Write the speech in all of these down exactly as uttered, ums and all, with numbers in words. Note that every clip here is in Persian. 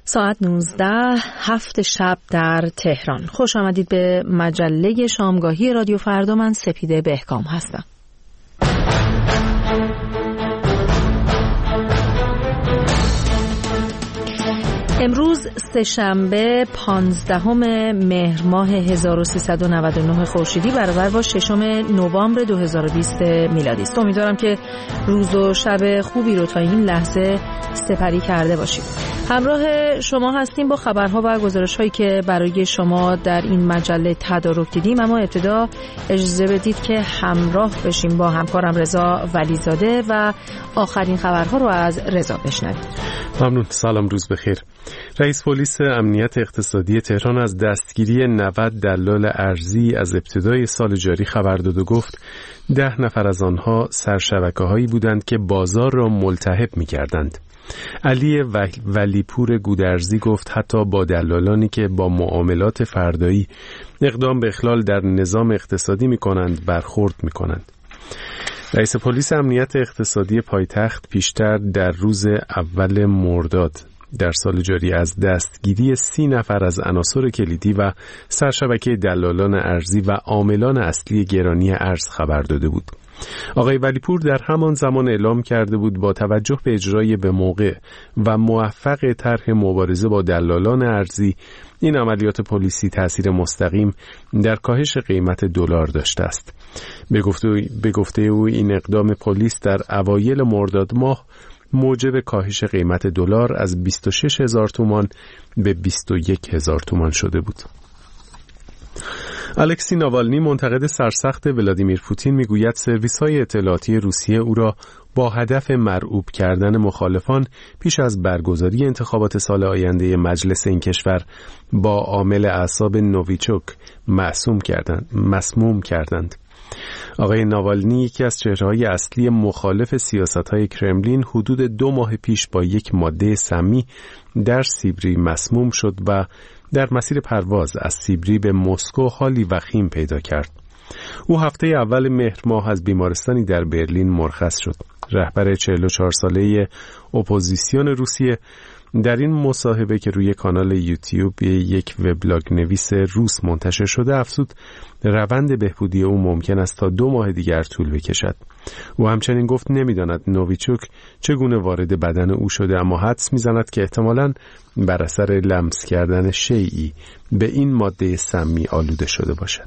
ساعت نوزده هفت شب در تهران. خوش آمدید به مجله شامگاهی رادیو فردا. من سپیده بهکام هستم. امروز سه‌شنبه پانزدهم مهر ماه هزار و سیصد و نود و نه خورشیدی برابر با ششم نوامبر دو هزار و بیست میلادی است. امیدوارم که روز و شب خوبی رو تا این لحظه سپری کرده باشید. همراه شما هستیم با خبرها و گزارش‌هایی که برای شما در این مجله تدارک دیدیم، اما ابتدا اجازه بدید که همراه بشیم با همکارم رضا ولیزاده و آخرین خبرها رو از رضا بشنویم. ممنون. سلام، روز بخیر. رئیس پلیس امنیت اقتصادی تهران از دستگیری نود دلال ارزی از ابتدای سال جاری خبر داد و گفت ده نفر از آنها سرشبکه‌هایی بودند که بازار را ملتهب می‌کردند. علی ولیپور گودرزی گفت حتی با دلالانی که با معاملات فردایی اقدام به اخلال در نظام اقتصادی می‌کنند برخورد می‌کنند. رئیس پلیس امنیت اقتصادی پایتخت پیشتر در روز اول مرداد در سال جاری از دستگیری سی نفر از عناصر کلیدی و سرشبکه دلالان ارزی و عاملان اصلی گرانی ارز خبر داده بود. آقای ولیپور در همان زمان اعلام کرده بود با توجه به اجرای به موقع و موفق طرح مبارزه با دلالان ارزی، این عملیات پلیسی تأثیر مستقیم در کاهش قیمت دلار داشته است. به گفته به گفته او این اقدام پلیس در اوایل مرداد ماه موجب کاهش قیمت دلار از بیست و شش هزار تومان به بیست و یک هزار تومان شده بود. الکسی ناوالنی منتقد سرسخت ولادیمیر پوتین میگوید سرویس‌های اطلاعاتی روسیه او را با هدف مرعوب کردن مخالفان پیش از برگزاری انتخابات سال آینده مجلس این کشور با عامل اعصاب نوویچوک مسموم کردند. مسموم کردند. آقای ناوالنی یکی از چهره‌های اصلی مخالف سیاست‌های کرملین حدود دو ماه پیش با یک ماده سمی در سیبری مسموم شد و در مسیر پرواز از سیبری به مسکو حالی وخیم پیدا کرد. او هفته اول مهر ماه از بیمارستانی در برلین مرخص شد. رهبر چهل و چهار ساله اپوزیسیون روسیه در این مصاحبه که روی کانال یوتیوب یک وبلاگ نویس روس منتشر شده افزود روند بهبودی او ممکن است تا دو ماه دیگر طول بکشد. او همچنین گفت نمیداند نوویچوک چگونه وارد بدن او شده، اما حدس میزند که احتمالاً بر اثر لمس کردن شیئی به این ماده سمی آلوده شده باشد.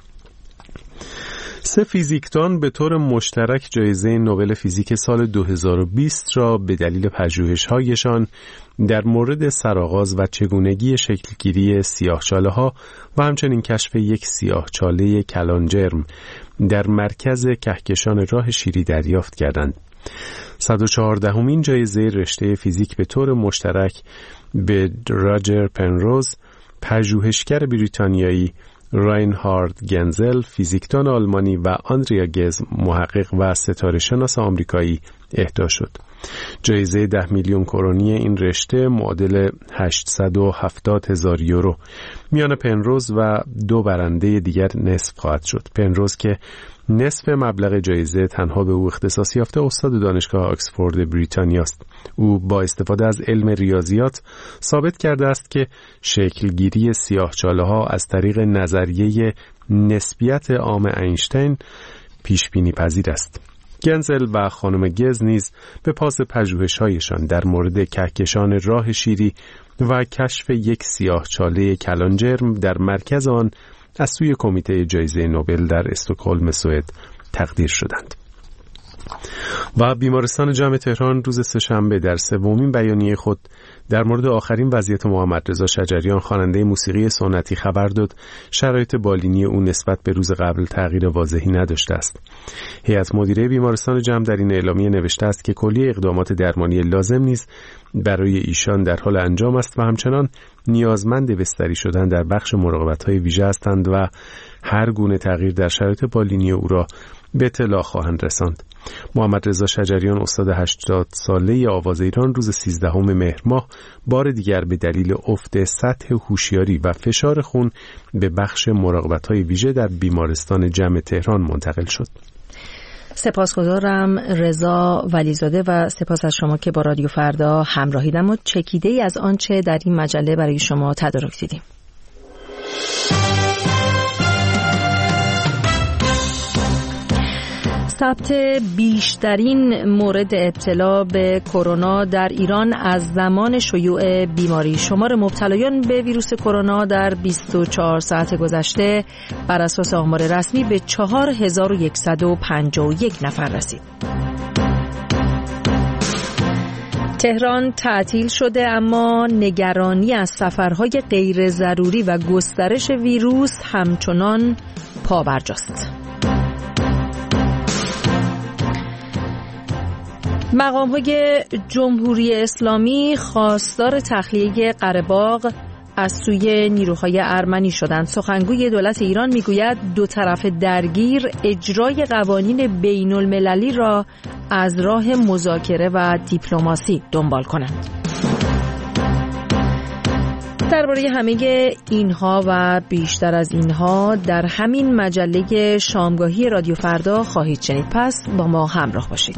سه فیزیکدان به طور مشترک جایزه نوبل فیزیک سال دو هزار و بیست را به دلیل پژوهش‌هایشان در مورد سرآغاز و چگونگی شکلگیری سیاه‌چاله‌ها و همچنین کشف یک سیاه‌چاله کلانجرم در مرکز کهکشان راه شیری دریافت کردند. صد و چهاردهمین جایزه رشته فیزیک به طور مشترک به راجر پنروز، پژوهشگر بریتانیایی، راینهارد گنزل، فیزیکدان آلمانی و آندریا گز، محقق و ستاره شناس آمریکایی اهدا شد. جایزه ده میلیون کرونی این رشته معادل هشتصد و هفتاد هزار یورو میان پنروز و دو برنده دیگر نصف خواهد شد. پنروز که نصف مبلغ جایزه تنها به او اختصاص یافته استاد دانشگاه آکسفورد بریتانیا است. او با استفاده از علم ریاضیات ثابت کرده است که شکلگیری سیاه‌چاله‌ها از طریق نظریه نسبیت عام اینشتین پیش بینی پذیر است. گنزل و خانم گز نیز به پاس پژوهش‌هایشان در مورد کهکشان راه شیری و کشف یک سیاه‌چاله کلانجرم در مرکز آن از سوی کمیته جایزه نوبل در استکهلم سوئد تقدیر شدند. و بیمارستان جمع تهران روز سه‌شنبه در سومین بیانیه خود در مورد آخرین وضعیت محمد رضا شجریان خواننده موسیقی سنتی خبر داد شرایط بالینی او نسبت به روز قبل تغییر واضحی نداشته است. هیئت مدیره بیمارستان جمع در این اعلامیه نوشته است که کلیه اقدامات درمانی لازم نیز برای ایشان در حال انجام است و همچنان نیازمند بستری شدن در بخش مراقبت‌های ویژه هستند و هر گونه تغییر در شرایط بالینی او را به اطلاع خواهند رساند. محمد رضا شجریان استاد هشتاد ساله آواز ایران روز سیزدهم مهر ماه بار دیگر به دلیل افت سطح هوشیاری و فشار خون به بخش مراقبت‌های ویژه در بیمارستان جمع تهران منتقل شد. سپاسگزارم رضا ولیزاده و سپاس از شما که با رادیو فردا همراهیدم و چکیده ای از آنچه در این مجله برای شما تدارک دیدیم. ثبت بیشترین مورد ابتلا به کرونا در ایران از زمان شیوع بیماری. شمار مبتلایان به ویروس کرونا در بیست و چهار ساعت گذشته بر اساس آمار رسمی به چهار هزار و صد و پنجاه و یک نفر رسید. تهران تعطیل شده اما نگرانی از سفرهای غیر ضروری و گسترش ویروس همچنان پابرجاست. مقام‌های جمهوری اسلامی خواستار تخلیه قره‌باغ از سوی نیروهای ارمنی شدند. سخنگوی دولت ایران میگوید دو طرف درگیر اجرای قوانین بین المللی را از راه مذاکره و دیپلماسی دنبال کنند. درباره همه اینها و بیشتر از اینها در همین مجله شامگاهی رادیو فردا خواهید شنید. پس با ما همراه باشید.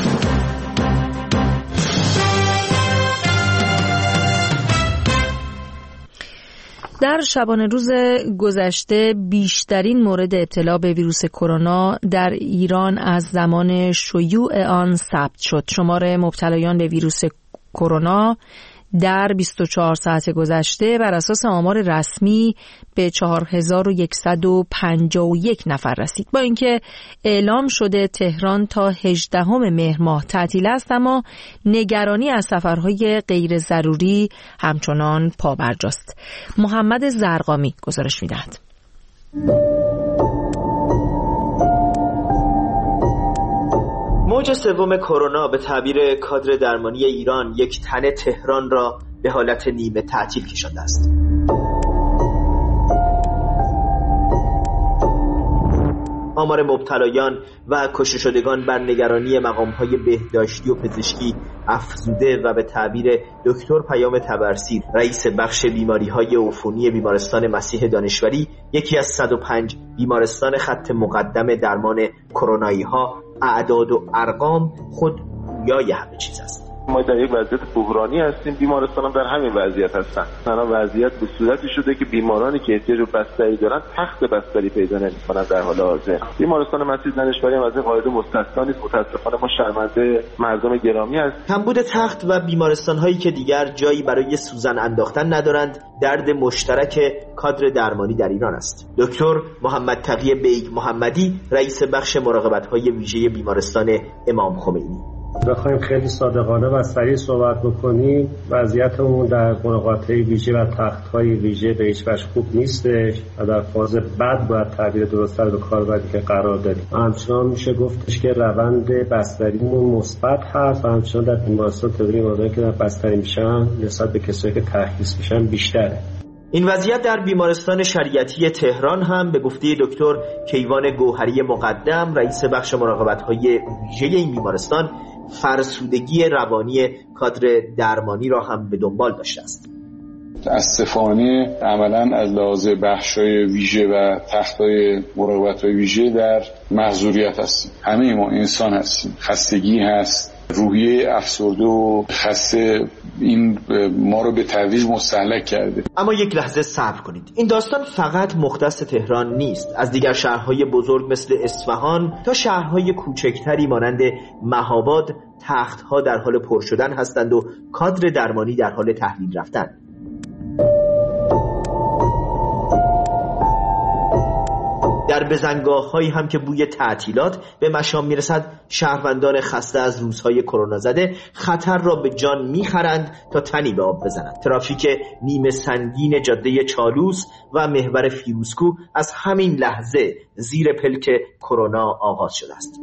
در شبانه روز گذشته بیشترین مورد ابتلا به ویروس کرونا در ایران از زمان شیوع آن ثبت شد. شمار مبتلایان به ویروس کرونا در بیست و چهار ساعت گذشته بر اساس آمار رسمی به چهار هزار و صد و پنجاه و یک نفر رسید. با اینکه اعلام شده تهران تا هجدهم مهر ماه تعطیل است، اما نگرانی از سفرهای غیر ضروری همچنان پابرجاست. محمد زرقامی گزارش می‌دهد. موج سوم کرونا به تعبیر کادر درمانی ایران یک تن تهران را به حالت نیمه تعطیل کشانده است. آمار مبتلایان و کشته شدگان بر نگرانی مقام‌های بهداشتی و پزشکی افزوده و به تعبیر دکتر پیام طبرسی رئیس بخش بیماری‌های عفونی بیمارستان مسیح دانشوری، یکی از صد و پنج بیمارستان خط مقدم درمان کرونایی‌ها، اعداد و ارقام خود گویای همه چیز است. ما در یک وضعیت بحرانی هستیم، بیمارستان هم در همین وضعیت هستن. مثلا وضعیت به صورتی شده که بیمارانی که احتیاج به بستری دارن تخت بستری پیدا نمی‌کنن در حال حاضر. بیمارستان مسیح دانشوری هم از این قاعده مستثنا نیست. متأسفانه ما شرمنده مردم گرامی هستیم. کمبود تخت و بیمارستان‌هایی که دیگر جایی برای سوزن انداختن ندارند درد مشترک کادر درمانی در ایران است. دکتر محمد تقی بیگ محمدی رئیس بخش مراقبت‌های ویژه بیمارستان امام خمینی: بخوایم خیلی صادقانه و صریح صحبت بکنیم، وضعیتمون در مراقبت‌های ویژه و تخت‌های ویژه به هیچ وجه خوب نیستش و در فاز بد باید تعبیر درست رو به کار بردی که قرار داریم. همچنان میشه گفتش که روند بستریمون مثبت هست و همچنان در بیمارستان تعداد بیمارانی که در بستری میشن نسبت به کسایی که ترخیص میشن بیشتره. این وضعیت در بیمارستان شریعتی تهران هم به گفته دکتر کیوان گوهری مقدم رئیس بخش مراقبت‌های ویژه این بیمارستان فرسودگی روانی کادر درمانی را هم به دنبال داشته است. متاسفانه عملاً از لحاظ بخش‌های ویژه و تخت‌های مراقبت‌های ویژه در محضوریت هستیم. همه ما انسان هستیم. خستگی هست، روحیه افسرده و خسته این ما رو به تدریج مستهلک کرده. اما یک لحظه صبر کنید. این داستان فقط مختص تهران نیست. از دیگر شهرهای بزرگ مثل اصفهان تا شهرهای کوچکتری مانند مهاباد تخت‌ها در حال پر شدن هستند و کادر درمانی در حال تحویل رفتن. در بزنگاه‌هایی هم که بوی تعطیلات به مشام میرسد، شهروندان خسته از روزهای کرونا زده خطر را به جان میخرند تا تنی به آب بزنند. ترافیک نیمه سنگین جاده چالوس و محور فیروزکو از همین لحظه زیر پلک کرونا آغاز شده است.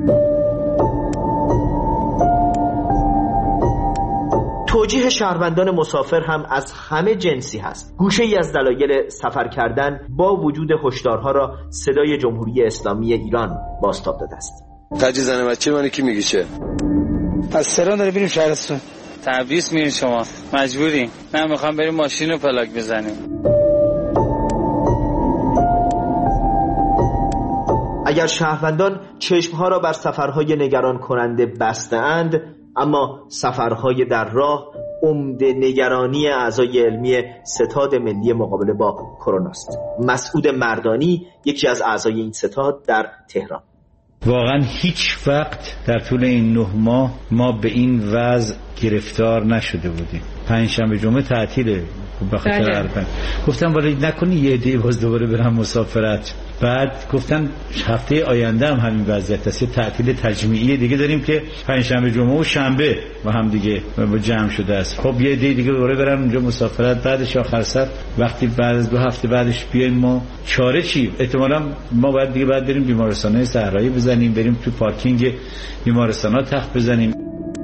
توجیه شهروندان مسافر هم از همه جنسی هست. گوشه ای از دلایل سفر کردن با وجود هشدارها را صدای جمهوری اسلامی ایران بازتاب داده است. تجهیز زن بچه من کی میگه چه؟ از تهران داره بریم شهرستان. تعویض میرین شما. مجبوریم. نه میخوام بریم ماشین رو پلاک بزنیم. اگر شهروندان چشمها را بر سفرهای نگران کننده بسته‌اند، اما سفرهای در راه عمده نگرانی اعضای علمی ستاد ملی مقابله با کرونا است. مسعود مردانی یکی از اعضای این ستاد در تهران: واقعا هیچ وقت در طول این نه ماه ما به این وضع گرفتار نشده بودیم. پنجشنبه جمعه تعطیله به خاطر عرفه. گفتم ولی نکنی یه عده باز دوباره برم مسافرت. بعد گفتن هفته آینده هم همین وضعیت است، تعطیل تجمیعی دیگه داریم که پنجشنبه جمعه و شنبه با هم دیگه جمع شده است. خب یه عده دیگه دوباره برن اونجا مسافرت، بعدش آخر سر وقتی بعد از دو هفته بعدش بیایم ما چاره چی؟ احتمالاً ما بعد دیگه بعد بریم بیمارستان‌های صحرایی بزنیم، بریم تو پارکینگ بیمارستان‌ها تخت بزنیم.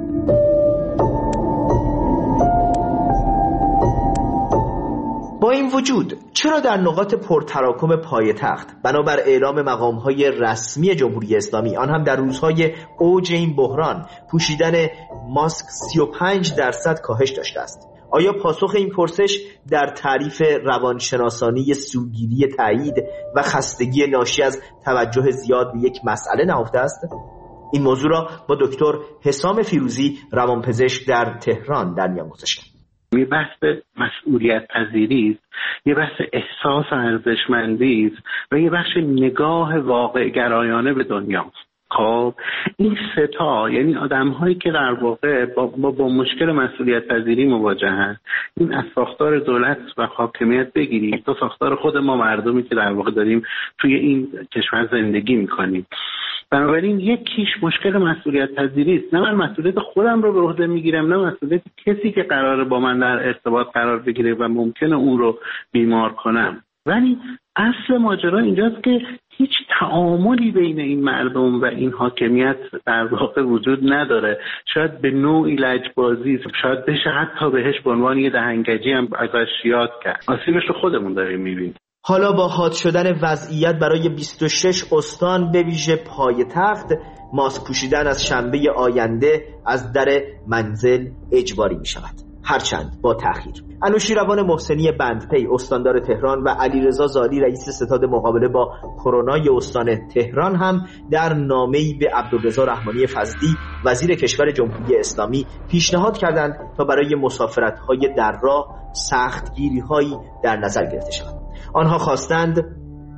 با این وجود چرا در نقاط پرتراکم پایتخت بنابر اعلام مقام‌های رسمی جمهوری اسلامی، آن هم در روزهای اوج این بحران، پوشیدن ماسک سی و پنج درصد کاهش داشته است؟ آیا پاسخ این پرسش در تعریف روانشناسانی سوگیری تایید و خستگی ناشی از توجه زیاد به یک مسئله نهفته است؟ این موضوع را با دکتر حسام فیروزی روانپزشک در تهران در میان گذاشتیم. یه بحث مسئولیت پذیری است، یه بحث احساس ارزشمندی است و یه بخش نگاه واقع گرایانه به دنیا. خب این سه تا یعنی آدم‌هایی که در واقع با, با, با مشکل مسئولیت پذیری مواجهن، این از ساختار دولت و حاکمیت بگیرید تا ساختار خود ما مردمی که در واقع داریم توی این کشور زندگی می‌کنیم. بنابراین یکیش مشکل مسئولیت پذیری است. نه من مسئولیت خودم رو به عهده میگیرم، نه مسئولیت کسی که قراره با من در ارتباط قرار بگیره و ممکنه اون رو بیمار کنم. ولی اصل ماجرا اینجاست که هیچ تعاملی بین این مردم و این حاکمیت در واقع وجود نداره. شاید به نوعی لجبازی، شاید بشه حتی بهش به عنوان یه دهنگجی هم ازش یاد کرد. آسیبش رو خودمون داریم میبینیم. حالا با حاد شدن وضعیت برای بیست و شش استان به ویژه پایتخت، ماسک پوشیدن از شنبه آینده از در منزل اجباری می شود، هرچند با تأخیر. انوشیروان محسنی بندپی استاندار تهران و علیرضا زالی رئیس ستاد مقابله با کرونای استان تهران هم در نامه‌ای به عبدالرضا رحمانی فضلی وزیر کشور جمهوری اسلامی پیشنهاد کردند تا برای مسافرت‌های در راه سختگیری‌هایی در نظر گرفته شود. آنها خواستند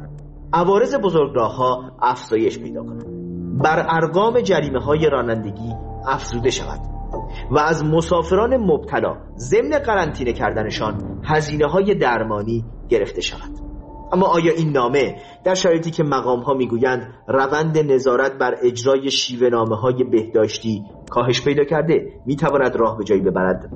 عوارض بزرگراه‌ها افزایش پیدا کند، بر ارقام جریمه‌های رانندگی افزوده شود و از مسافران مبتلا ضمن قرنطینه کردنشان هزینه‌های درمانی گرفته شود. اما آیا این نامه در شرایطی که مقام‌ها میگویند روند نظارت بر اجرای شیوه‌نامه‌های بهداشتی کاهش پیدا کرده میتواند راه به جایی ببرد؟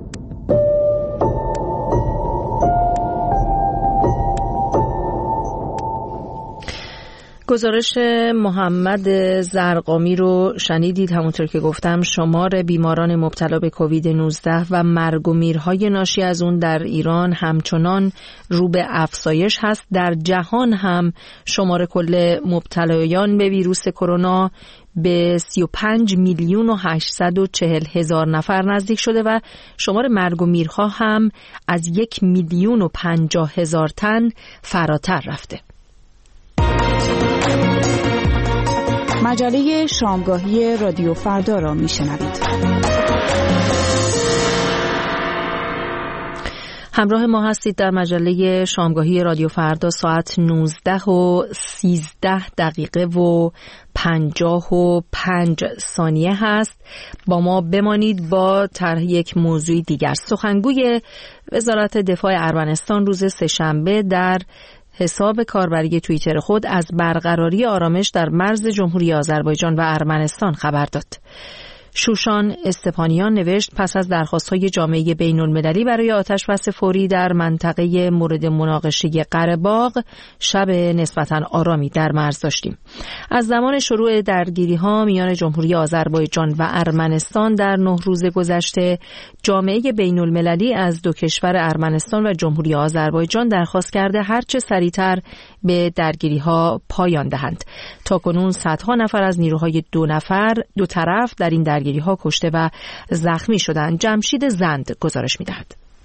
گزارش محمد زرقامی رو شنیدید. همونطور که گفتم شمار بیماران مبتلا به کووید نوزده و مرگ و میرهای ناشی از اون در ایران همچنان رو به افزایش هست. در جهان هم شمار کل مبتلایان به ویروس کرونا به سی و پنج میلیون و هشتصد و چهل هزار نفر نزدیک شده و شمار مرگ و میرها هم از یک میلیون و پنجاه هزار تن فراتر رفته. مجله شامگاهی رادیو فردا را میشنوید. همراه ما هستید در مجله شامگاهی رادیو فردا. ساعت نوزده و سیزده دقیقه و پنجاه و پنج ثانیه هست. با ما بمانید با طرح یک موضوع دیگر. سخنگوی وزارت دفاع ارمنستان روز سه‌شنبه در حساب کاربری توییتر خود از برقراری آرامش در مرز جمهوری آذربایجان و ارمنستان خبر داد. شوشان استپانیان نوشت پس از درخواست‌های جامعه بین‌المللی برای آتش‌بس فوری در منطقه مورد مناقشه قره‌باغ، شب نسبتاً آرامی در مرز داشتیم. از زمان شروع درگیری‌ها میان جمهوری آذربایجان و ارمنستان در نه روز گذشته، جامعه بین‌المللی از دو کشور ارمنستان و جمهوری آذربایجان درخواست کرده هرچه سریعتر به درگیری‌ها پایان دهند. تاکنون صدها نفر از نیروهای دو نفر دو طرف در این درگیری‌ها کشته و زخمی شدند. جمشید زند گزارش می‌دهد.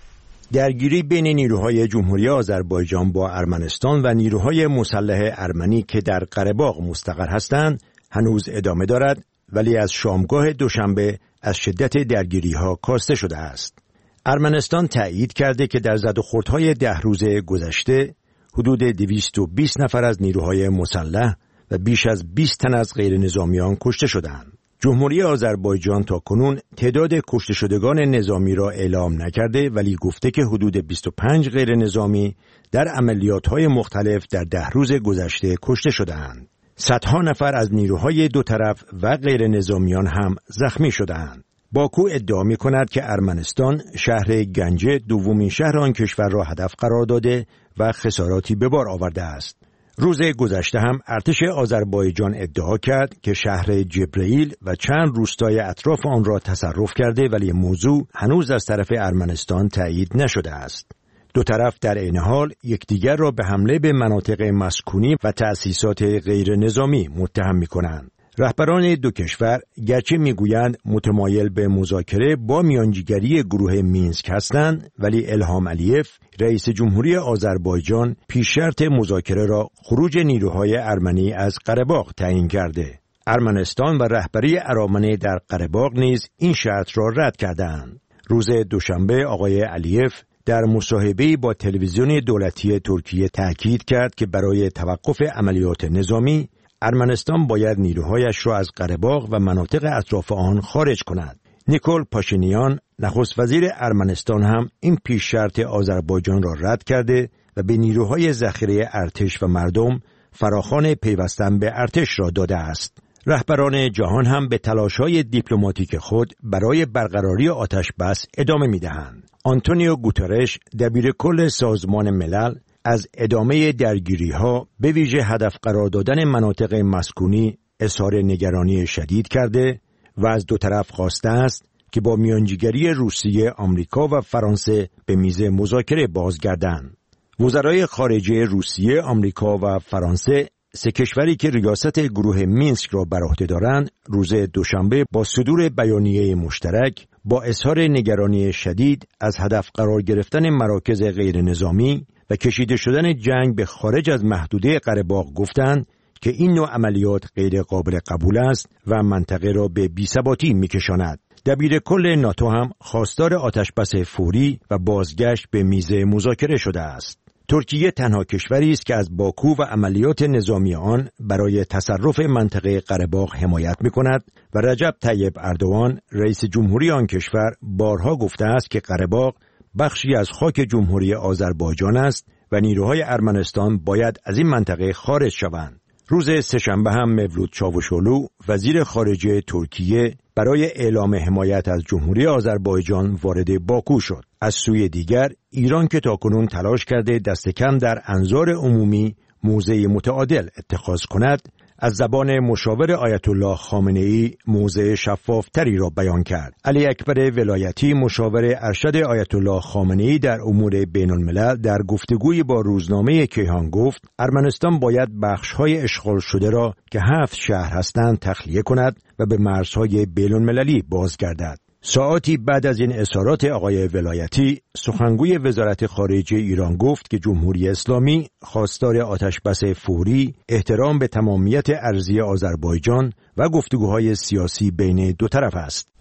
درگیری بین نیروهای جمهوری آذربایجان با ارمنستان و نیروهای مسلح ارمنی که در قره‌باغ مستقر هستند هنوز ادامه دارد، ولی از شامگاه دوشنبه از شدت درگیری‌ها کاسته شده است. ارمنستان تایید کرده که در زد و خوردهای ده روز گذشته حدود دویست و بیست نفر از نیروهای مسلح و بیش از بیست تن از غیر نظامیان کشته شدند. جمهوری آذربایجان تا کنون تعداد کشته شدگان نظامی را اعلام نکرده، ولی گفته که حدود بیست و پنج غیر نظامی در عملیات‌های مختلف در ده روز گذشته کشته شدند. صدها نفر از نیروهای دو طرف و غیر نظامیان هم زخمی شدند. باکو ادعا می‌کند که ارمنستان شهر گنجه دومین شهر آن کشور را هدف قرار داده و خساراتی به بار آورده است. روز گذشته هم ارتش آذربایجان ادعا کرد که شهر جبرئیل و چند روستای اطراف آن را تصرف کرده، ولی موضوع هنوز از طرف ارمنستان تایید نشده است. دو طرف در عین حال یکدیگر را به حمله به مناطق مسکونی و تأسیسات غیر نظامی متهم می‌کنند. رهبران دو کشور گرچه میگویند متمایل به مذاکره با میانجیگری گروه مینسک هستند، ولی الهام علیف رئیس جمهوری آذربایجان پیش شرط مذاکره را خروج نیروهای ارمنی از قره‌باغ تعیین کرده. ارمنستان و رهبری ارامنه در قره‌باغ نیز این شرط را رد کردند. روز دوشنبه آقای علیف در مصاحبه‌ای با تلویزیون دولتی ترکیه تاکید کرد که برای توقف عملیات نظامی ارمنستان باید نیروهایش را از قره‌باغ و مناطق اطراف آن خارج کند. نیکول پاشینیان نخست وزیر ارمنستان هم این پیش شرط آذربایجان را رد کرده و به نیروهای ذخیره ارتش و مردم فراخوان پیوستن به ارتش را داده است. رهبران جهان هم به تلاش‌های دیپلماتیک خود برای برقراری آتش بس ادامه می‌دهند. آنتونیو گوترش دبیرکل سازمان ملل از ادامه درگیری‌ها به ویژه هدف قرار دادن مناطق مسکونی اظهار نگرانی شدید کرده و از دو طرف خواسته است که با میانجیگری روسیه، آمریکا و فرانسه به میز مذاکره بازگردند. وزرای خارجه روسیه، آمریکا و فرانسه، سه کشوری که ریاست گروه مینسک را بر عهده دارند، روز دوشنبه با صدور بیانیه مشترک با اظهار نگرانی شدید از هدف قرار گرفتن مراکز غیر نظامی و کشیده شدن جنگ به خارج از محدوده قره‌باغ گفتند که این نوع عملیات غیر قابل قبول است و منطقه را به بی‌ثباتی می‌کشاند. دبیرکل ناتو هم خواستار آتشبس فوری و بازگشت به میز مذاکره شده است. ترکیه تنها کشوری است که از باکو و عملیات نظامی آن برای تصرف منطقه قره‌باغ حمایت می‌کند و رجب طیب اردوغان رئیس جمهوری آن کشور بارها گفته است که قره‌باغ بخشی از خاک جمهوری آذربایجان است و نیروهای ارمنستان باید از این منطقه خارج شوند. روز سه‌شنبه هم مولود چاوشولو وزیر خارجه ترکیه برای اعلام حمایت از جمهوری آذربایجان وارد باکو شد. از سوی دیگر ایران که تاکنون تلاش کرده دست کم در انظار عمومی موضع متعادل اتخاذ کند، از زبان مشاور آیت الله خامنه‌ای موضع شفافتری را بیان کرد. علی اکبر ولایتی مشاور ارشد آیت الله خامنه‌ای در امور بین الملل در گفتگویی با روزنامه کیهان گفت ارمنستان باید بخش‌های اشغال شده را که هفت شهر هستند تخلیه کند و به مرزهای بین المللی بازگردد. ساعاتی بعد از این اظهارات آقای ولایتی، سخنگوی وزارت خارجه ایران گفت که جمهوری اسلامی خواستار آتشبس فوری، احترام به تمامیت ارضی آذربایجان و گفتگوهای سیاسی بین دو طرف است.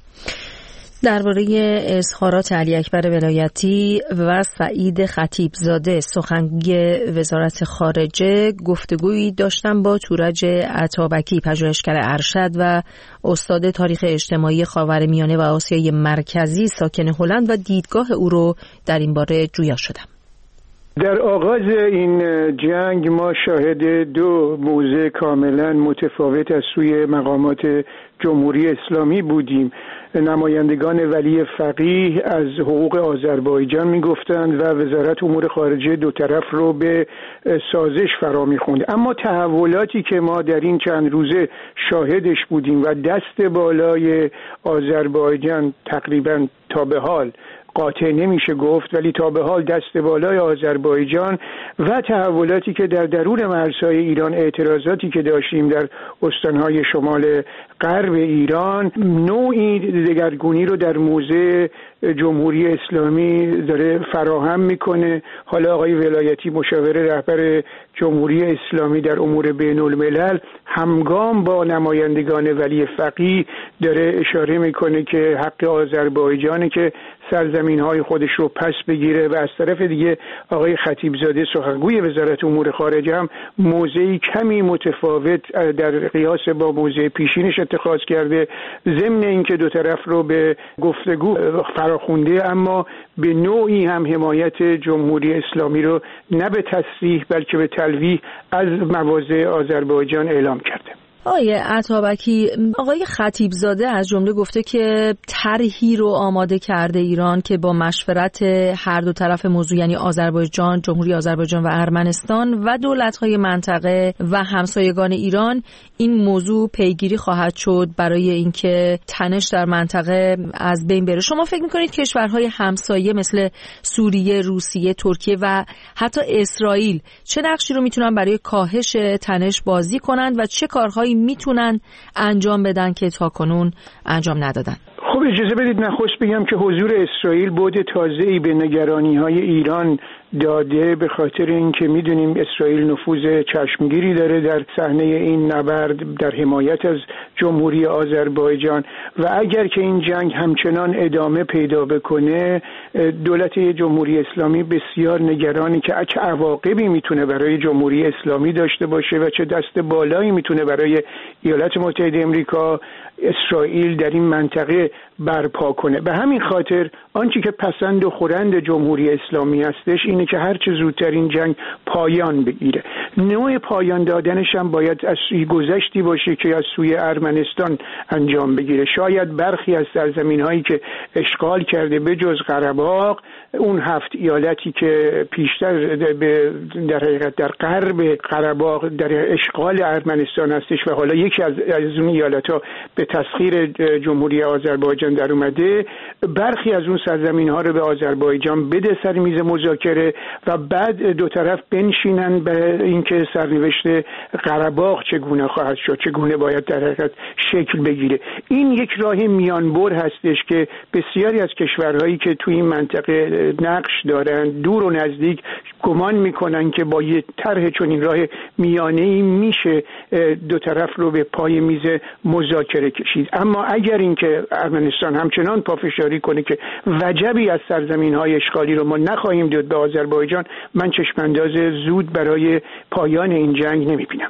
درباره اظهارات علی اکبر ولایتی و سعید خطیبزاده سخنگوی وزارت خارجه گفتگویی داشتم با تورج عطابکی پژوهشگر ارشد و استاد تاریخ اجتماعی خاورمیانه و آسیای مرکزی ساکن هلند و دیدگاه او رو در این باره جویا شدم. در آغاز این جنگ ما شاهد دو موضع کاملا متفاوت از سوی مقامات جمهوری اسلامی بودیم. نمایندگان ولی فقیه از حقوق آذربایجان میگفتند و وزارت امور خارجه دو طرف رو به سازش فرا میخوند. اما تحولاتی که ما در این چند روزه شاهدش بودیم و دست بالای آذربایجان تقریبا تا به حال قاطع نمیشه گفت، ولی تا به حال دست بالای آذربایجان و تحولاتی که در درون مرزهای ایران، اعتراضاتی که داشتیم در استانهای شمال غرب ایران، نوعی دگرگونی رو در موضع جمهوری اسلامی داره فراهم میکنه. حالا آقای ولایتی مشاور رهبر جمهوری اسلامی در امور بین الملل همگام با نمایندگان ولی فقیه داره اشاره میکنه که حق آذربایجانه که سرزمین های خودش رو پس بگیره و از طرف دیگه آقای خطیبزاده سخنگوی وزارت امور خارجه هم موضعی کمی متفاوت در قیاس با موضع پیشینش اتخاذ کرده، ضمن اینکه دو طرف رو به گفتگو فراخونده اما به نوعی هم حمایت جمهوری اسلامی رو نه به تصریح بلکه به تلویح از مواضع آذربایجان اعلام کرده. آقای عطابکی، آقای خطیبزاده از جمله گفته که طرحی رو آماده کرده ایران که با مشورت هر دو طرف موضوع، یعنی آذربایجان، جمهوری آذربایجان و ارمنستان و دولت‌های منطقه و همسایگان ایران، این موضوع پیگیری خواهد شد برای اینکه تنش در منطقه از بین بره. شما فکر می‌کنید کشورهای همسایه مثل سوریه، روسیه، ترکیه و حتی اسرائیل چه نقشی رو میتونن برای کاهش تنش بازی کنند و چه کارهایی میتونن انجام بدن که تاکنون انجام ندادن؟ خب اجازه بدید نخست بگم که حضور اسرائیل بعد تازه‌ای به نگرانی‌های ایران داده، به خاطر اینکه میدونیم اسرائیل نفوذ چشمگیری داره در صحنه این نبرد در حمایت از جمهوری آذربایجان و اگر که این جنگ همچنان ادامه پیدا بکنه، دولت جمهوری اسلامی بسیار نگرانی که چه عواقبی میتونه برای جمهوری اسلامی داشته باشه و چه دست بالایی میتونه برای ایالات متحده آمریکا اسرائیل در این منطقه برپا کنه. به همین خاطر آنچه که پسند و خورند جمهوری اسلامی هستش اینه که هر چه زودتر این جنگ پایان بگیره. نوع پایان دادنش هم باید از سوی گذشتی باشه که از سوی ارمنستان انجام بگیره. شاید برخی از سرزمین‌هایی که اشغال کرده به جز قره‌باغ، اون هفت ایالتی که پیشتر در حقیقت در غرب قره‌باغ در اشغال ارمنستان هستش و حالا یکی از از اون ایالت‌ها به تسخیر جمهوری آذربایجان در اومده، برخی از اون سرزمین‌ها رو به آذربایجان بده سر میز مذاکره و بعد دو طرف بنشینن به اینکه سرنوشت قره‌باغ چگونه خواهد شد، چگونه باید در حقیقت شکل بگیره. این یک راه میانبر هستش که بسیاری از کشورهایی که توی این منطقه نقش دارن دور و نزدیک گمان میکنن که با یه طرح چون این راه میانه‌ای میشه دو طرف رو به پای میز مذاکره کشید. اما اگر اینکه ارمنستان همچنان پافشاری کنه که وجبی از سرزمین‌های اشغالی رو ما نخواهیم داد به آذربایجان، من چشمانداز زود برای پایان این جنگ نمیبینم.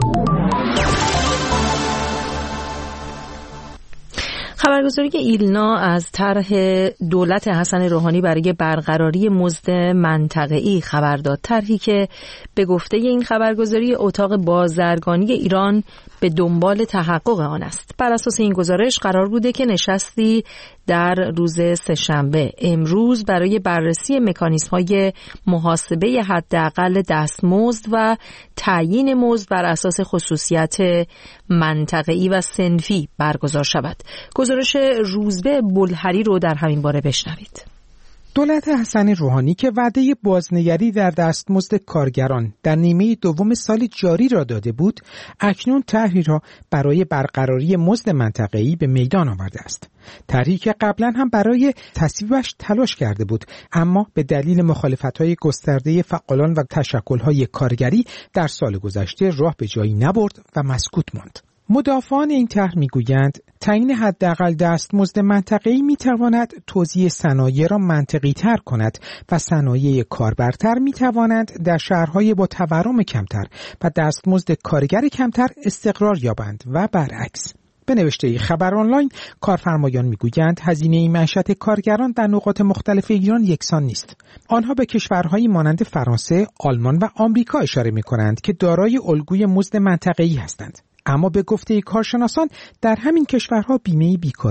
خبرگزاری ایلنا از طرح دولت حسن روحانی برای برقراری مزد منطقه‌ای خبر داد. طرحی که به گفته این خبرگزاری اتاق بازرگانی ایران به دنبال تحقق آن است. بر اساس این گزارش قرار بوده که نشستی در روز سه‌شنبه امروز برای بررسی مکانیزم‌های محاسبه حداقل دستمزد و تعیین مزد بر اساس خصوصیت منطقه‌ای و صنفی برگزار شود. گزارش روزبه بلحری رو در همین باره بشنوید. دولت حسن روحانی که وعده بازنگری در دستمزد کارگران در نیمه دوم سال جاری را داده بود، اکنون طرحی را برای برقراری مزد منطقه‌ای به میدان آورده است. طرحی که قبلا هم برای تصویبش تلاش کرده بود، اما به دلیل مخالفت‌های گسترده فعالان و تشکل‌های کارگری در سال گذشته راه به جایی نبرد و مسکوت ماند. مدافعان این طرح میگویند تعیین حداقل دستمزد منطقه‌ای میتواند توزیع صنایع را منطقی‌تر کند و صنایع کاربرتر میتوانند در شهرهای با تورم کمتر و دستمزد کارگر کمتر استقرار یابند و برعکس. به نوشته خبر آنلاین، کارفرمایان میگویند هزینه معیشت کارگران در نقاط مختلف ایران یکسان نیست. آنها به کشورهایی مانند فرانسه، آلمان و آمریکا اشاره میکنند که دارای الگوی مزد منطقه‌ای هستند. اما به گفته کارشناسان در همین کشورها بیمه بیکاری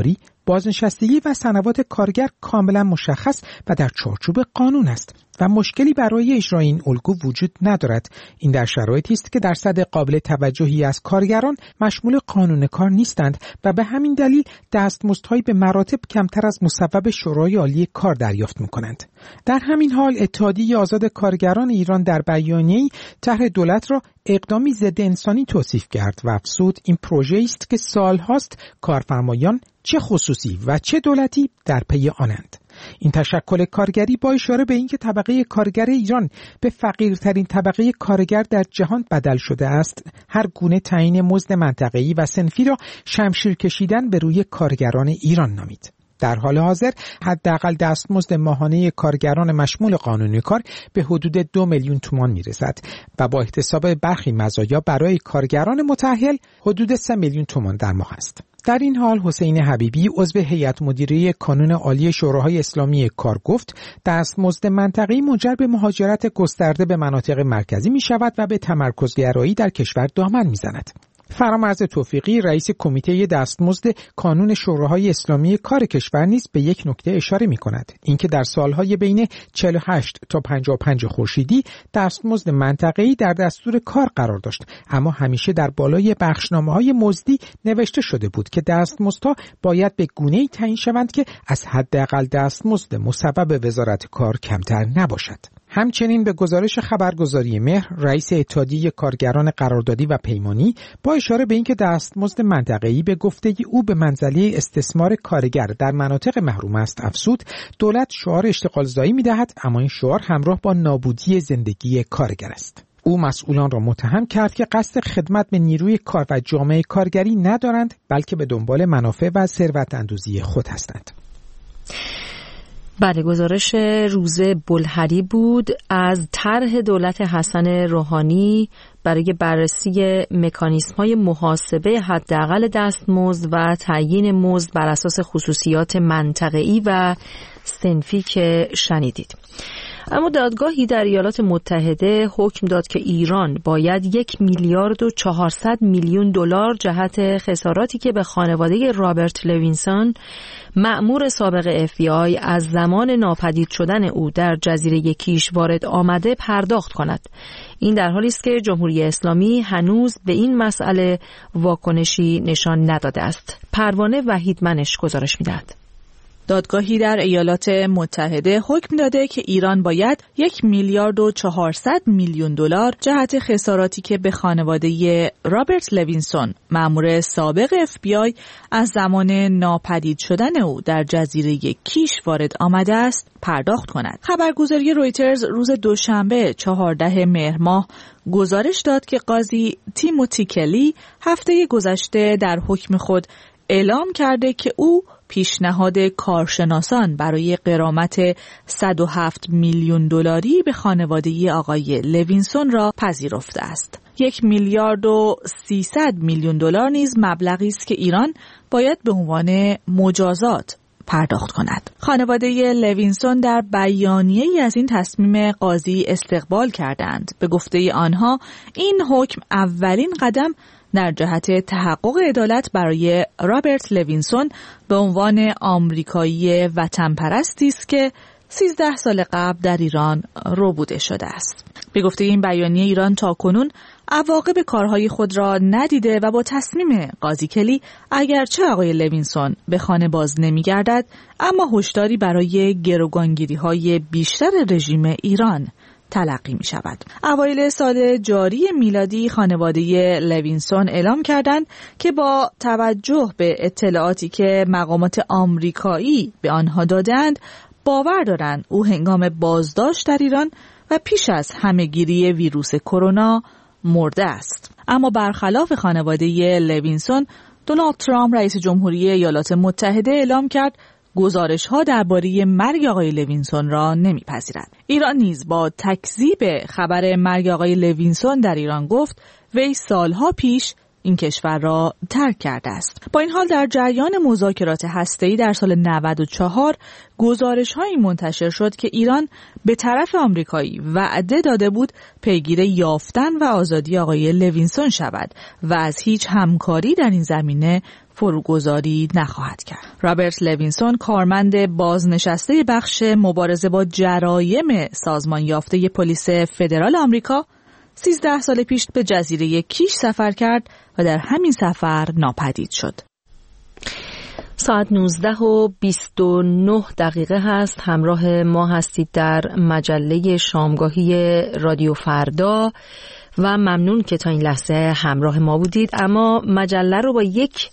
بازنشستگی و صنوات کارگر کاملا مشخص و در چارچوب قانون است و مشکلی برای اجرای این الگو وجود ندارد. این در شرایطی است که درصد قابل توجهی از کارگران مشمول قانون کار نیستند و به همین دلیل دستمزدهایی به مراتب کمتر از مصوب شورای عالی کار دریافت می‌کنند. در همین حال اتحادیه آزاد کارگران ایران در بیانیه‌ای طرح دولت را اقدامی ضد انسانی توصیف کرد و افزود این پروژه است که سالهاست کارفرمایان چه خصوصی و چه دولتی در پی آنند. این تشکل کارگری با اشاره به اینکه طبقه کارگر ایران به فقیرترین طبقه کارگر در جهان بدل شده است، هر گونه تعیین مزد منطقه‌ای و صنفی را شمشیر کشیدن به روی کارگران ایران نامید. در حال حاضر حداقل دستمزد ماهانه کارگران مشمول قانون کار به حدود دو میلیون تومان میرسد و با احتساب برخی مزایا برای کارگران متأهل حدود سه میلیون تومان در ماه است. در این حال حسین حبیبی عضو هیئت مدیره کانون عالی شوراهای اسلامی کار گفت دستمزد منطقه‌ای منجر به مهاجرت گسترده به مناطق مرکزی می شود و به تمرکزگرایی در کشور دامن می زند. فرامرز توفیقی رئیس کمیته دستمزد کانون شوراهای اسلامی کار کشور نیز به یک نکته اشاره می کند، اینکه در سالهای بین چهل و هشت تا پنجاه و پنج خورشیدی دستمزد منطقه‌ای در دستور کار قرار داشت، اما همیشه در بالای بخشنامه‌های مزدی نوشته شده بود که دستمزدها باید به گونه‌ای تعیین شوند که از حداقل دستمزد مصوب وزارت کار کمتر نباشد. همچنین به گزارش خبرگزاری مهر رئیس اتحادیه کارگران قراردادی و پیمانی با اشاره به اینکه دستمزد منطقه‌ای به گفته او به منزله استثمار کارگر در مناطق محروم است افزود دولت شعار اشتغالزایی می‌دهد، اما این شعار همراه با نابودی زندگی کارگر است. او مسئولان را متهم کرد که قصد خدمت به نیروی کار و جامعه کارگری ندارند، بلکه به دنبال منافع و ثروت اندوزی خود هستند. بله، گزارش روزه بلهری بود از طرح دولت حسن روحانی برای بررسی مکانیزم‌های محاسبه حداقل دستمزد و تعیین مزد بر اساس خصوصیات منطقه‌ای و صنفی که شنیدید. اما دادگاهی در ایالات متحده حکم داد که ایران باید یک میلیارد و چهارصد میلیون دلار جهت خساراتی که به خانواده رابرت لوینسون مأمور سابق اف بی آی از زمان ناپدید شدن او در جزیره کیش وارد آمده پرداخت کند. این در حالی است که جمهوری اسلامی هنوز به این مسئله واکنشی نشان نداده است. پروانه وحیدمنش گزارش می‌دهد. دادگاهی در ایالات متحده حکم داده که ایران باید یک میلیارد و چهارصد میلیون دلار جهت خساراتی که به خانواده رابرت لوینسون مأمور سابق اف بی آی از زمان ناپدید شدن او در جزیره کیش وارد آمده است پرداخت کند. خبرگزاری رویترز روز دوشنبه چهاردهم مهر ماه گزارش داد که قاضی تیموتی کلی هفته گذشته در حکم خود اعلام کرده که او پیشنهاد کارشناسان برای غرامت صد و هفت میلیون دلاری به خانواده آقای لوینسون را پذیرفته است. یک میلیارد و سیصد میلیون دلار نیز مبلغی است که ایران باید به عنوان مجازات پرداخت کند. خانواده لوینسون در بیانیه‌ای از این تصمیم قاضی استقبال کردند. به گفته آنها این حکم اولین قدم در جهت تحقق عدالت برای رابرت لوینسون به عنوان آمریکایی وطن پرستی است که سیزده سال قبل در ایران ربوده شده است. به گفته این بیانیه ایران تاکنون عواقب کارهای خود را ندیده و با تصمیم قاضی کلی اگرچه آقای لوینسون به خانه باز نمی‌گردد اما هشداری برای گروگانگیری‌های بیشتر رژیم ایران تلقی می شود. اوایل سال جاری میلادی خانواده لوینسون اعلام کردند که با توجه به اطلاعاتی که مقامات آمریکایی به آنها دادند باور دارند او هنگام بازداشت در ایران و پیش از همهگیری ویروس کرونا مرده است. اما برخلاف خانواده لوینسون، دونالد ترامپ رئیس جمهوری ایالات متحده اعلام کرد گزارش‌ها درباره مرگ آقای لوینسون را نمی‌پذیرد. ایران نیز با تکذیب خبر مرگ آقای لوینسون در ایران گفت وی سالها پیش این کشور را ترک کرده است. با این حال در جریان مذاکرات هسته‌ای در سال نود و چهار گزارش‌هایی منتشر شد که ایران به طرف آمریکایی وعده داده بود پیگیر یافتن و آزادی آقای لوینسون شود و از هیچ همکاری در این زمینه فروگذاری نخواهد کرد. رابرت لوینسون کارمند بازنشسته بخش مبارزه با جرایم سازمان یافته پلیس فدرال آمریکا سیزده سال پیش به جزیره کیش سفر کرد و در همین سفر ناپدید شد. ساعت نوزده و بیست و نه دقیقه هست. همراه ما هستید در مجله شامگاهی رادیو فردا و ممنون که تا این لحظه همراه ما بودید. اما مجله رو با یک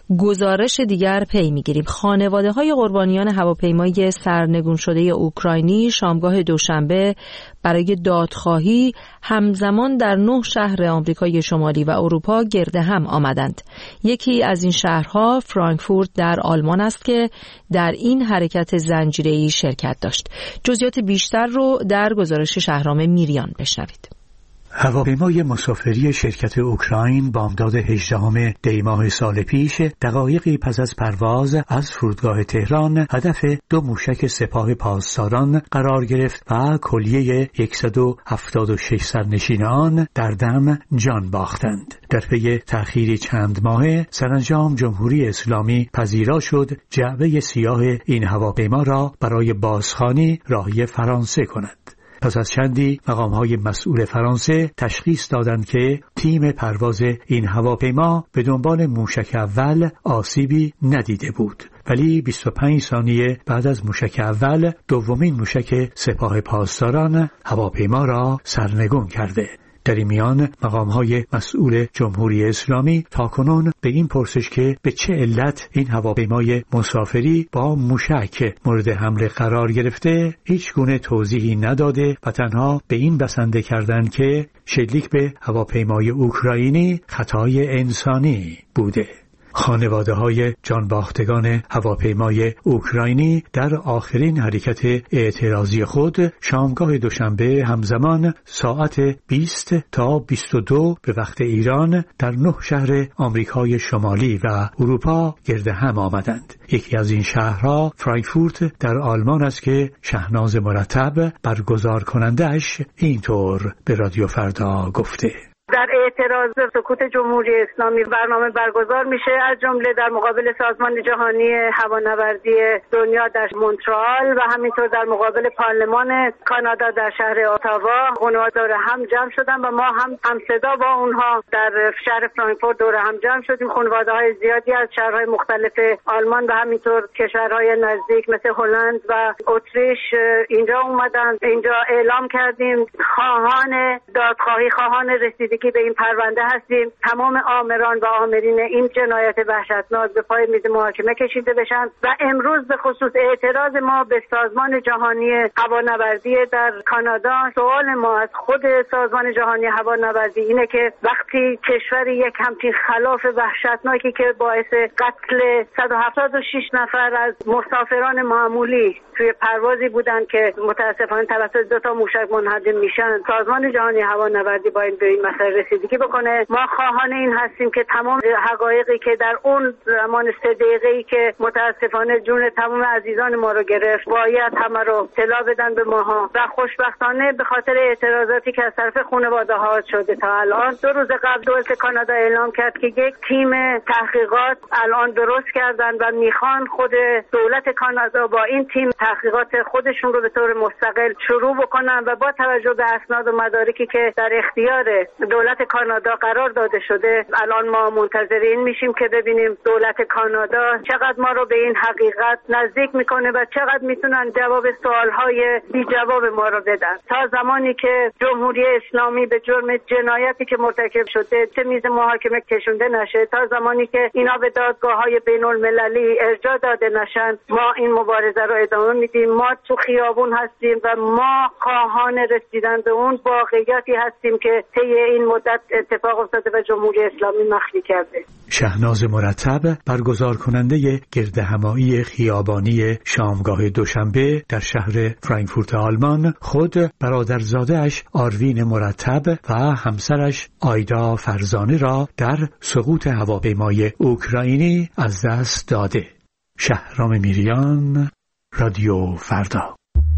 گزارش دیگر پی میگیریم. خانواده های قربانیان هواپیمای سرنگون شده اوکراینی شامگاه دوشنبه برای دادخواهی همزمان در نه شهر آمریکای شمالی و اروپا گرد هم آمدند. یکی از این شهرها فرانکفورت در آلمان است که در این حرکت زنجیره‌ای شرکت داشت. جزئیات بیشتر رو در گزارش شهرام میریان بشنوید. هواپیمای مسافری شرکت اوکراین بامداد هجدهم دی ماه سال پیش دقایقی پس از پرواز از فرودگاه تهران هدف دو موشک سپاه پاسداران قرار گرفت و کلیه صد و هفتاد و شش سرنشین آن در دم جان باختند. در پی تأخیری چند ماهه سرانجام جمهوری اسلامی پذیرا شد جعبه سیاه این هواپیما را برای بازخوانی راهی فرانسه کند. پس از چندی مقام‌های مسئول فرانسه تشخیص دادند که تیم پرواز این هواپیما به دنبال موشک اول آسیبی ندیده بود، ولی بیست و پنج ثانیه بعد از موشک اول دومین موشک سپاه پاسداران هواپیما را سرنگون کرده. در این میان مقام‌های مسئول جمهوری اسلامی تاکنون به این پرسش که به چه علت این هواپیمای مسافری با موشک مورد حمله قرار گرفته هیچ گونه توضیحی نداده و تنها به این بسنده کردند که شلیک به هواپیمای اوکراینی خطای انسانی بوده. خانواده‌های جانباختگان هواپیمای اوکراینی در آخرین حرکت اعتراضی خود شامگاه دوشنبه همزمان ساعت بیست تا بیست و دو به وقت ایران در نه شهر آمریکای شمالی و اروپا گرد هم آمدند. یکی از این شهرها فرانکفورت در آلمان است که شهناز مرتب برگزار کنندش اینطور به رادیو فردا گفته: در اعتراض به سکوت جمهوری اسلامی برنامه برگزار میشه، از جمله در مقابل سازمان جهانی هوانوردی دنیا در مونترال و همینطور در مقابل پارلمان کانادا در شهر اتاوا. اونها دور هم جمع شدن و ما هم همصدا با اونها در شهر فرانکفورت دور هم جمع شدیم. خانواده‌های زیادی از شهرهای مختلف آلمان و همینطور کشورهای نزدیک مثل هلند و اتریش اینجا اومدن. اینجا اعلام کردیم خواهان دادخواهی، خواهان رسیدگی به این پرونده هستیم. تمام آمران و آمرین این جنایت وحشتناک به پای میز محاکمه کشیده بشن و امروز به خصوص اعتراض ما به سازمان جهانی هوانوردی در کانادا، سوال ما از خود سازمان جهانی هوانوردی اینه که وقتی کشوری یک همچین خلاف وحشتناکی که باعث قتل صد و هفتاد و شش نفر از مسافران معمولی توی پروازی بودن که متاسفانه توسط دو تا موشک منهدم میشن، سازمان جهانی هوانوردی باید به این مسئله رسیدگی بکنه. ما خواهان این هستیم که تمام حقایقی که در اون زمان سه دقیقه‌ای که متاسفانه جون تمام عزیزان ما رو گرفت باید همه رو اطلاع بدن به ماها و خوشبختانه به خاطر اعتراضاتی که از طرف خانواده ها شده تا الان، دو روز قبل دولت کانادا اعلام کرد که یک تیم تحقیقات الان درست کردن و میخوان خود دولت کانادا با این تیم تحقیقات خودشون رو به طور مستقل شروع بکنن و با توجه به اسناد و مدارکی که در اختیار دولت کانادا قرار داده شده الان ما منتظرین میشیم که ببینیم دولت کانادا چقدر ما رو به این حقیقت نزدیک میکنه و چقدر میتونن جواب سوالهای بی جواب ما رو بدن. تا زمانی که جمهوری اسلامی به جرم جنایتی که مرتکب شده چه میز محاکمه کشونده نشه، تا زمانی که اینا به دادگاه‌های بین المللی ارجاع داده نشن، ما این مبارزه رو ادامه میدیم. ما تو خیابون هستیم و ما خواهان رسیدن به اون واقعیتی هستیم که طی این مدت اتفاق افتاده و جمهوری اسلامی مخفی کرده. شهناز مرتب برگزار کننده گردهمایی خیابانی شامگاه دوشنبه در شهر فرانکفورت آلمان خود برادرزاده‌اش آروین مرتب و همسرش آیدا فرزانه را در سقوط هواپیمای اوکراینی از دست داده. شهرام میریان، رادیو فردا.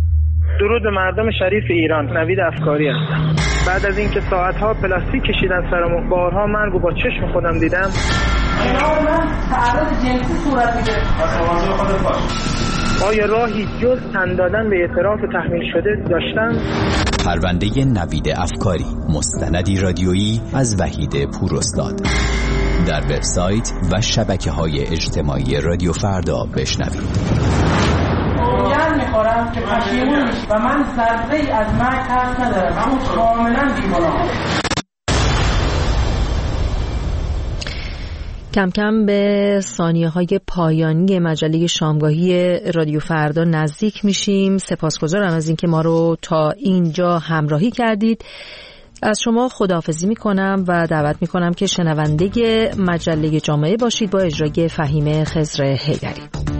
درود به مردم شریف ایران. نوید افکاری هستم. بعد از اینکه ساعتها پلاستیک کشیدن سرمون، بارها مرگ و با چشم خودم دیدم، کنار من تعرض جنسی صورت میگیره. پس مواظب خودت باش. آیا راهی جز تن دادن به اعتراف تحمیل شده داشتم؟ پرونده نوید افکاری، مستندی رادیویی از وحید پوراستاد. در وبسایت و شبکه‌های اجتماعی رادیو فردا بشنوید. یاد میخورم که پشیمون میشی و من ذره‌ای از مرگ ترس ندارم، اما کاملا بی‌گناهم. کم کم به ثانیه های پایانی مجله شامگاهی رادیو فردا نزدیک میشیم. سپاسگزارم از اینکه ما رو تا اینجا همراهی کردید. از شما خداحافظی میکنم و دعوت میکنم که شنونده مجله جامعه باشید با اجرای فهیمه خضر حیدری.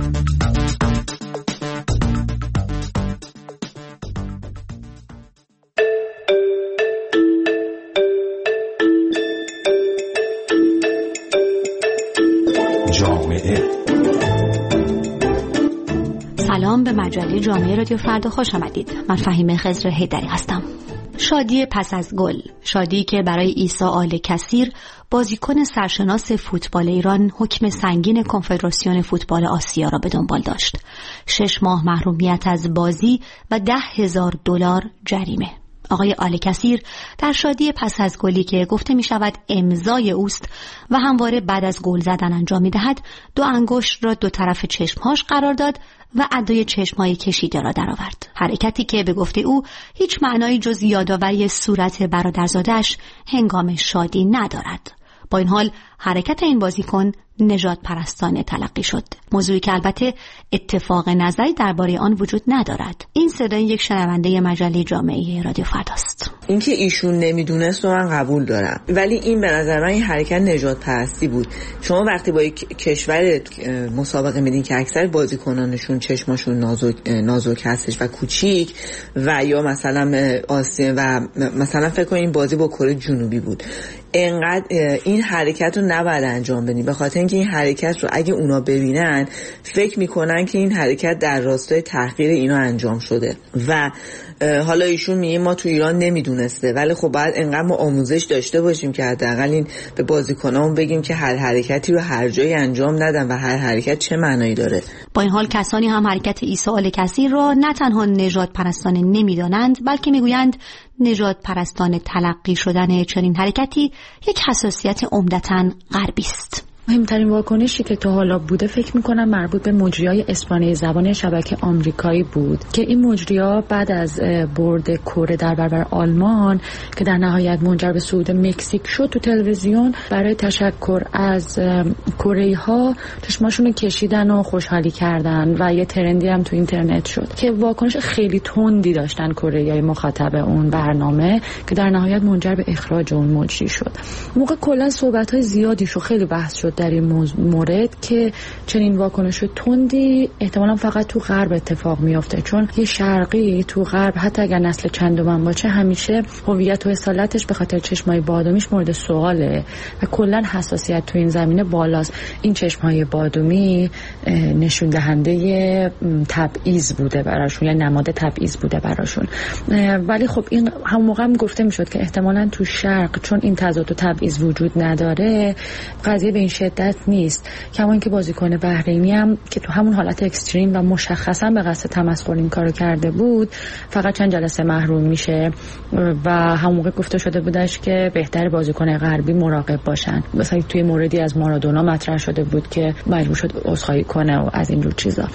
سلام، به مجله جامعه رادیو فردا خوش آمدید. من فهیمه خضر حیدری هستم. شادی پس از گل، شادی که برای عیسی آل کثیر بازیکن سرشناس فوتبال ایران حکم سنگین کنفدراسیون فوتبال آسیا را به دنبال داشت. شش ماه محرومیت از بازی و ده هزار دلار جریمه. آقای آل کثیر در شادی پس از گلی که گفته می شود امضای اوست و همواره بعد از گل زدن انجام می دهد، دو انگشت را دو طرف چشمهاش قرار داد و ادای چشمهای کشیده را درآورد. حرکتی که به گفته او هیچ معنایی جز یادآوری صورت برادرزاده‌اش هنگام شادی ندارد. با این حال حرکت این بازیکن نژاد پرستانه تلقی شد، موضوعی که البته اتفاق نظری درباره آن وجود ندارد. این صدای یک شنونده مجله جامعه رادیو فرداست. اینکه ایشون نمیدونست رو من قبول دارم، ولی این به نظر من این حرکت نژاد پرستی بود. شما وقتی با یک کشور مسابقه میدین که اکثر بازیکنانشون چشماشون نازک نازک هستش و کوچیک و یا مثلا آسیا و مثلا فکر کنین بازی با کره جنوبی بود، انقدر این حرکت رو نباید انجام بدین، به خاطر اینکه این حرکت رو اگه اونا ببینن فکر میکنن که این حرکت در راستای تحقیر اینا انجام شده و حالا ایشون میگه ما تو ایران نمیدونسته، ولی خب باید انقدر ما آموزش داشته باشیم که حداقل این به بازیکنامون بگیم که هر حرکتی رو هر جایی انجام ندن و هر حرکت چه معنایی داره. با این حال کسانی هم حرکت عیسی آل کثیر را نه تنها نژاد پرستانه نمیدانند، بلکه میگویند نژاد پرستانه تلقی شدن چنین حرکتی یک حساسیت عمدتاً غربی است. مهمترین واکنشی که تا حالا بوده فکر میکنم مربوط به مجریای اسپانیایی زبان شبکه آمریکایی بود که این مجریا بعد از برد کره در برابر آلمان که در نهایت منجر به صعود مکزیک شد، تو تلویزیون برای تشکر از کره‌ای ها چشماشون رو کشیدن و خوشحالی کردن و یه ترندی هم تو اینترنت شد که واکنش خیلی تندی داشتن کره‌ای مخاطب اون برنامه که در نهایت منجر به اخراج اون مجری شد. موقع کلا صحبت‌های زیادی شو خیلی بحث شد در این مورد که چنین واکنش تندی احتمالاً فقط تو غرب اتفاق میفته، چون یه شرقی تو غرب حتی اگر نسل چندم باشه همیشه هویت و اصالتش به خاطر چشمای بادامیش مورد سواله و کلا حساسیت تو این زمینه بالاست. این چشمای بادامی نشون دهنده تبعیض بوده براشون، یعنی نماد تبعیض بوده براشون. ولی خب این هم موقع هم گفته میشد که احتمالاً تو شرق چون این تضاد و تبعیض وجود نداره قضیه به این شدت نیست. کما اینکه بازیکن بحرینی هم که تو همون حالت اکستریم و مشخصا به قصد تمسخر این کارو کرده بود فقط چند جلسه محروم میشه و همون موقع گفته شده بودش که بهتر بازیکن غربی مراقب باشن. مثلا توی موردی از مارادونا مطرح شده بود که مجبور شد عذرخواهی کنه و از این جور چیزا.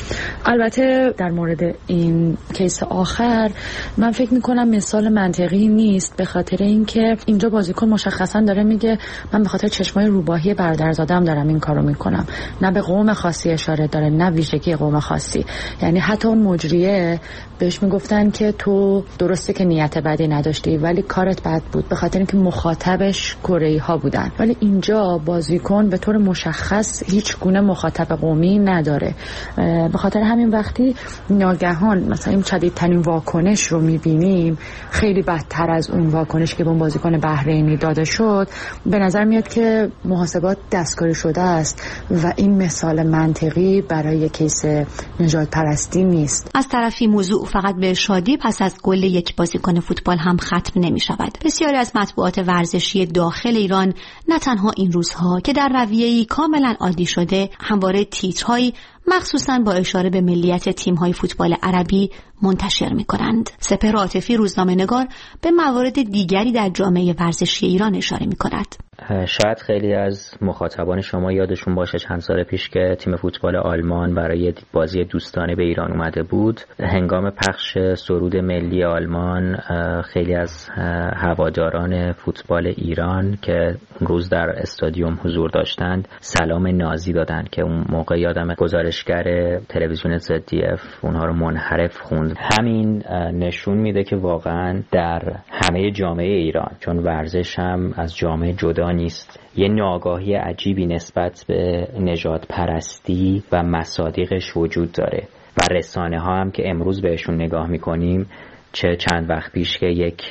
البته در مورد این کیس آخر من فکر میکنم مثال منطقی نیست، به خاطر اینکه اینجا بازیکن مشخصا داره میگه من به خاطر چشمای روباهی برادرزاده‌ام دارم این کارو میکنم، نه به قوم خاصی اشاره داره نه ویژگی قوم خاصی. یعنی حتی اون مجریه بهش میگفتن که تو درسته که نیت بدی نداشتی ولی کارت بد بود، به خاطر اینکه مخاطبش کره‌ای ها بودن. ولی اینجا بازیکن به طور مشخص هیچ گونه مخاطب قومی نداره، به خاطر همین وقتی ناگهان مثلا این شدیدترین واکنش رو میبینیم خیلی بدتر از اون واکنش که به اون بازیکن بحرینی داده شد، به نظر میاد که محاسبات دستکاری تکراری شده است و این مثال منطقی برای کیس نژاد پرستی نیست. از طرفی موضوع فقط به شادی پس از گل یک بازیکن فوتبال هم ختم نمی شود. بسیاری از مطبوعات ورزشی داخل ایران نه تنها این روزها که در رویه‌ای کاملا عادی شده همواره تیترهایی مخصوصاً با اشاره به ملیت تیم‌های فوتبال عربی منتشر می‌کنند. سپهر عاطفی روزنامه‌نگار به موارد دیگری در جامعه ورزشی ایران اشاره می‌کند. شاید خیلی از مخاطبان شما یادشون باشه چند سال پیش که تیم فوتبال آلمان برای بازی دوستانه به ایران اومده بود. هنگام پخش سرود ملی آلمان خیلی از هواداران فوتبال ایران که اون روز در استادیوم حضور داشتند سلام نازی دادن که اون موقع یادم گزارشگر تلویزیون زد دی اف اونها رو منحرف خوند. همین نشون میده که واقعا در همه جامعه ایران، چون ورزش هم از جامعه جدا نیست، یه ناآگاهی عجیبی نسبت به نژاد پرستی و مصادیقش وجود داره و رسانه ها هم که امروز بهشون نگاه میکنیم، چه چند وقت پیش که یک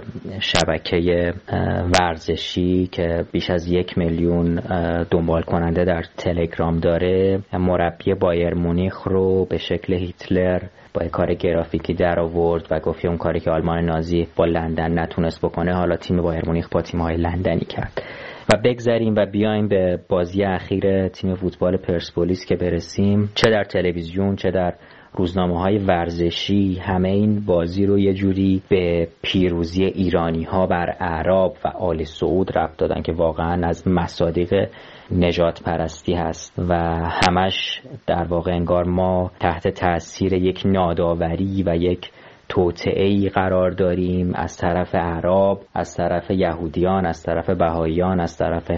شبکه ورزشی که بیش از یک میلیون دنبال کننده در تلگرام داره مربی بایر مونیخ رو به شکل هیتلر با کار گرافیکی در آورد و گفت اون کاری که آلمان نازی با لندن نتونست بکنه حالا تیم بایر مونیخ با تیم‌های لندنی کرد. و بگذاریم و بیایم به بازی اخیر تیم فوتبال پرسپولیس که برسیم، چه در تلویزیون چه در روزنامه‌های ورزشی همه این بازی رو یه جوری به پیروزی ایرانی‌ها بر اعراب و آل سعود ربط دادن که واقعاً از مصادیق نژاد پرستی هست و همش در واقع انگار ما تحت تأثیر یک ناداوری و یک توطئه‌ای قرار داریم از طرف اعراب، از طرف یهودیان، از طرف بهائیان، از طرف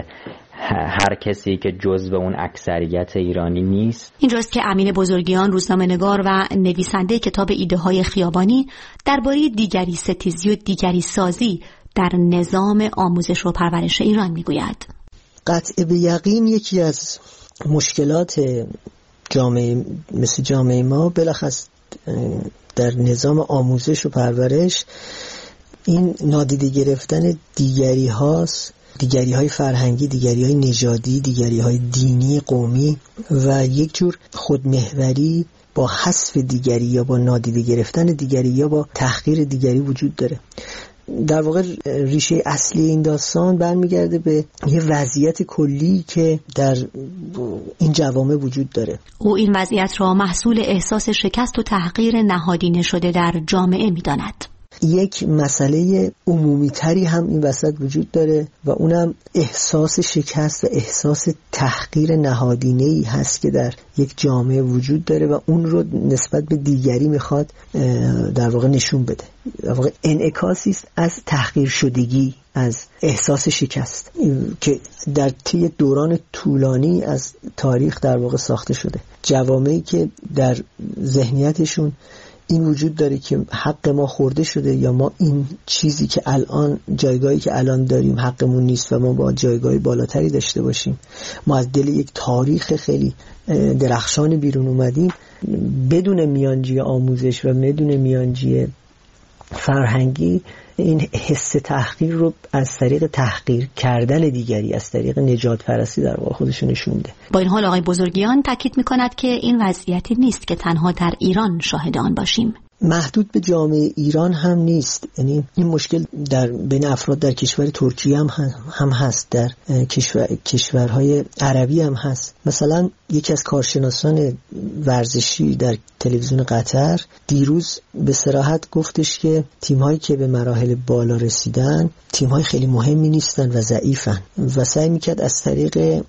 هر کسی که جزو اون اکثریت ایرانی نیست. اینجاست که امین بزرگیان روزنامه‌نگار و نویسنده کتاب ایده های خیابانی درباره دیگری ستیزی و دیگری سازی در نظام آموزش و پرورش ایران میگوید. قطع به یقین یکی از مشکلات جامعه مثل جامعه ما بلخص در نظام آموزش و پرورش این نادیده گرفتن دیگری هاست، دیگری های فرهنگی، دیگری های نژادی، دیگری های دینی، قومی و یک جور خودمحوری با حذف دیگری یا با نادیده گرفتن دیگری یا با تحقیر دیگری وجود داره. در واقع ریشه اصلی این داستان برمیگرده به یه وضعیت کلی که در این جوامع وجود داره. او این وضعیت را محصول احساس شکست و تحقیر نهادینه شده در جامعه می‌داند. یک مسئله عمومی تری هم این وسط وجود داره و اونم احساس شکست و احساس تحقیر نهادینه‌ای هست که در یک جامعه وجود داره و اون رو نسبت به دیگری میخواد در واقع نشون بده. در واقع انعکاسی است از تحقیر شدگی، از احساس شکست که در طی دوران طولانی از تاریخ در واقع ساخته شده. جوامعی که در ذهنیتشون این وجود داره که حق ما خورده شده یا ما این چیزی که الان جایگاهی که الان داریم حقمون نیست و ما باید جایگاهی بالاتری داشته باشیم، ما از دل یک تاریخ خیلی درخشان بیرون اومدیم، بدون میانجی آموزش و بدون میانجی فرهنگی این حس تحقیر رو از طریق تحقیر کردن دیگری، از طریق نجات پرستی در واقع خودشون نشون میده. با این حال آقای بزرگیان تاکید میکند که این وضعیتی نیست که تنها در ایران شاهد آن باشیم. محدود به جامعه ایران هم نیست، یعنی این مشکل در بین افراد در کشور ترکیه هم هم هست، در کشور کشورهای عربی هم هست. مثلا یکی از کارشناسان ورزشی در تلویزیون قطر دیروز به صراحت گفتش که تیم‌هایی که به مراحل بالا رسیدن تیم‌های خیلی مهمی نیستن و ضعیفن و سعی می‌کرد از طریق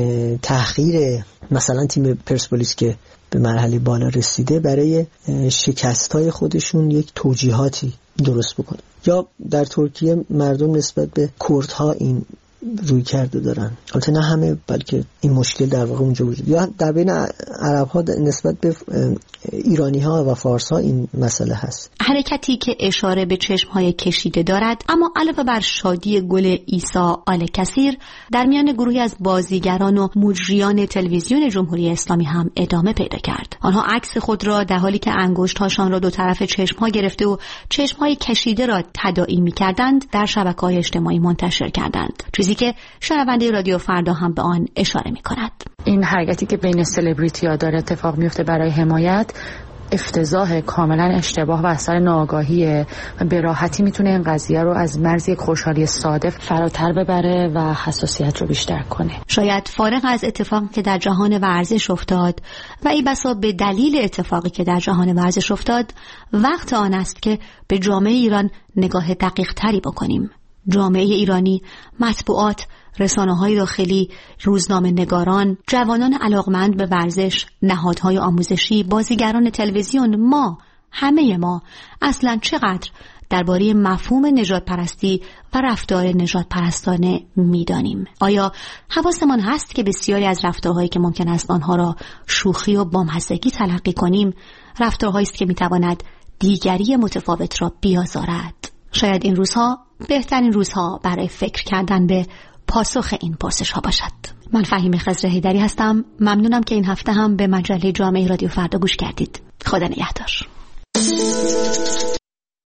تحقیر مثلا تیم پرسپولیس که به مرحله بالا رسیده برای شکست‌های خودشون یک توجیهاتی درست بکنه. یا در ترکیه مردم نسبت به کردها این روی کرده دارن، البته نه همه بلکه این مشکل در واقع اونجا وجود. یا در بین عرب ها نسبت به ایرانی ها و فارس ها این مسئله هست. حرکتی که اشاره به چشم های کشیده دارد، اما علاوه بر شادی گل عیسی آل کثیر در میان گروهی از بازیگران و مجریان تلویزیون جمهوری اسلامی هم ادامه پیدا کرد. آنها عکس خود را در حالی که انگشت‌هاشان را دو طرف چشم ها گرفته و چشم های کشیده را تداعی می‌کردند در شبکه‌های اجتماعی منتشر کردند. چیزی چیزی که شنونده رادیو فردا هم به آن اشاره می کند. این حرکتی که بین سلبریتی ها داره اتفاق میفته برای حمایت افتضاح، کاملا اشتباه و اثر ناآگاهیه و به راحتی میتونه این قضیه رو از مرز یک خوشحالی ساده فراتر ببره و حساسیت رو بیشتر کنه. شاید فارغ از اتفاقی که در جهان ورزش افتاد و ای بسا به دلیل اتفاقی که در جهان ورزش افتاد، وقت آن است که به جامعه ایران نگاه دقیق تری بکنیم. جامعه ایرانی، مطبوعات، رسانه‌های داخلی، روزنامه نگاران، جوانان علاقمند به ورزش، نهادهای آموزشی، بازیگران تلویزیون، ما، همه ما اصلاً چقدر درباره مفهوم نژاد پرستی و رفتار نژاد پرستانه می‌دانیم؟ آیا حواسمان هست که بسیاری از رفتارهایی که ممکن است آنها را شوخی و بامزگی تلقی کنیم، رفتارهایی است که می‌تواند دیگری متفاوت را بیازارد؟ شاید این روزها بهترین روزها برای فکر کردن به پاسخ این پرسش ها باشد. من فهیمه خضر حیدری هستم. ممنونم که این هفته هم به مجله جامعه رادیو فردا گوش کردید. خدا نگهدار.